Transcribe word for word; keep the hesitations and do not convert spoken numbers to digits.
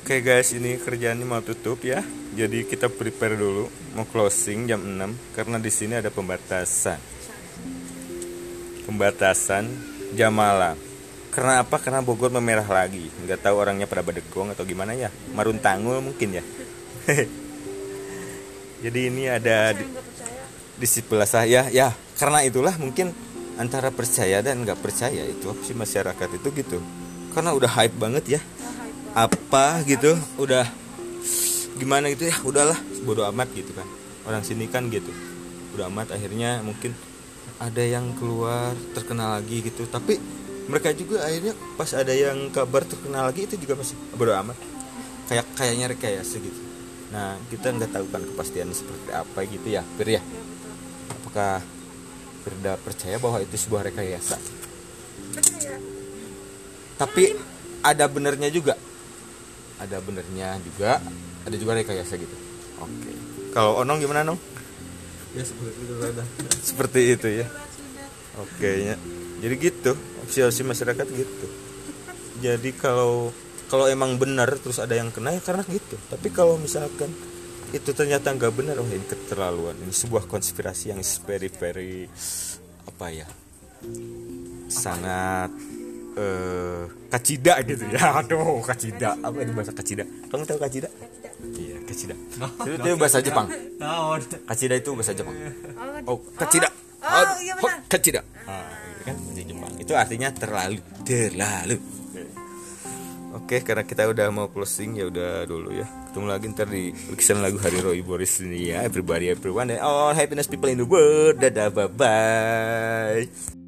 Oke guys, ini kerjaannya mau tutup ya. Jadi kita prepare dulu, mau closing jam enam karena di sini ada pembatasan. Pembatasan jam malam. Karena apa? Karena Bogor memerah lagi. Nggak tahu orangnya pada Badegong atau gimana ya. Marun Tangul mungkin ya. Jadi ini ada di, di sebelah saya ya. Karena itulah mungkin antara percaya dan nggak percaya itu si masyarakat itu gitu. Karena udah hype banget ya. Apa gitu udah gimana gitu ya, udahlah bodo amat gitu kan, orang sini kan gitu, udah amat. Akhirnya mungkin ada yang keluar terkenal lagi gitu, tapi mereka juga akhirnya pas ada yang kabar terkenal lagi itu juga masih bodo amat, kayak kayaknya rekayasa gitu. Nah kita nggak tahu kan kepastiannya seperti apa gitu ya Fir ya. Apakah Firda percaya bahwa itu sebuah rekayasa? Tapi ada benernya juga, ada benernya juga, ada juga rekayasa gitu. Oke. Kalau Onong gimana Nong? Ya seperti itu ada. Seperti itu ya. Oke ya. Jadi gitu, opsi-opsi masyarakat gitu. Jadi kalau kalau emang benar terus ada yang kena ya karena gitu. Tapi kalau misalkan itu ternyata nggak benar, oh ini keterlaluan. Ini sebuah konspirasi yang very very apa ya? Sangat Uh, kacida gitu ya. Aduh, kacida. Apa itu bahasa kacida? Kamu tahu kacida? Iya, kacida. Itu, itu bahasa Jepang. Kacida itu bahasa Jepang. Oh, kacida. Oh, iya benar. Kacida. Ah, itu kan bahasa Jepang. Itu artinya terlalu, terlalu. Oke, karena kita udah mau closing ya udah dulu ya. Ketemu lagi ntar di lukisan lagu Hari Roy Boris ini ya. Everybody, everyone, and all happiness people in the world. Dadah, bye bye.